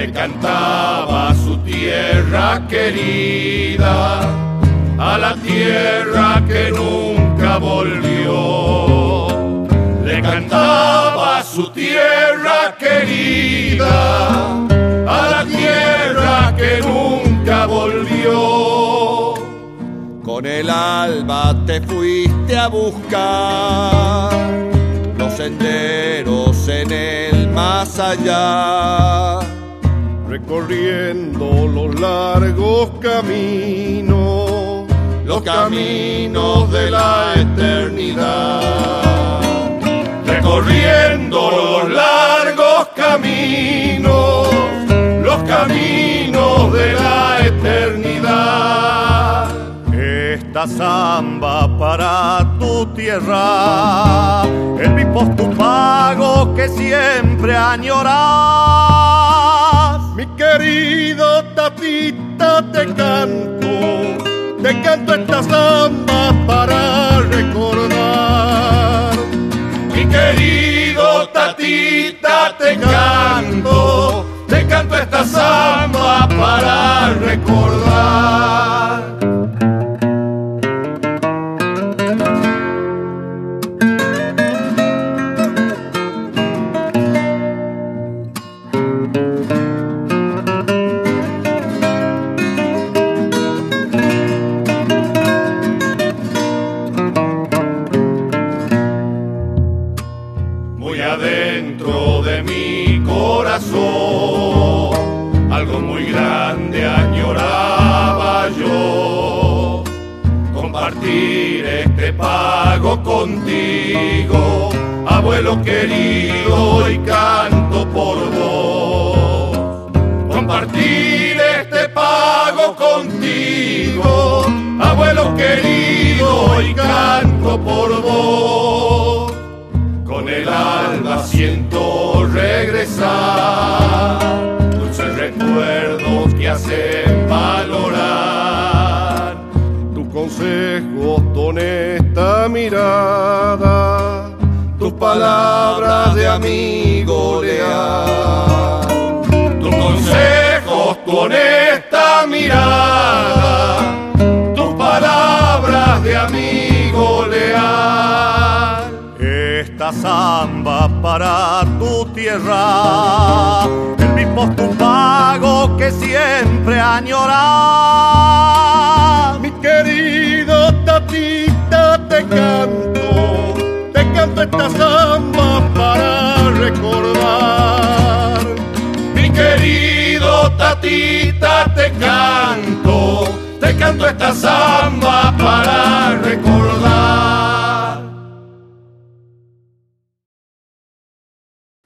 le cantaba a su tierra querida, a la tierra que nunca volvió. Le cantaba a su tierra querida, a la tierra que nunca volvió. Con el alba te fuiste a buscar los senderos en el más allá, recorriendo los largos caminos, los caminos de la eternidad. Recorriendo los largos caminos, los caminos de la eternidad. Esta samba para tu tierra, el mismo tu pago que siempre añoras. Mi querido Tatita, te canto esta samba para recordar. Mi querido Tatita, te canto esta samba para recordar. Dentro de mi corazón algo muy grande añoraba yo, compartir este pago contigo, abuelo querido, y canto por vos. Compartir este pago contigo, abuelo querido, y canto por vos. Con el alba siento regresar dulces recuerdos que hacen valorar tu consejo, tu honesta mirada, tus palabras de amigo leal. Tus consejos, tu honesta mirada, tus palabras de amigo leal. Esta samba para tu tierra, el mismo tu pago que siempre añoras. Mi querido Tatita, te canto esta samba para recordar. Mi querido Tatita, te canto esta samba para recordar.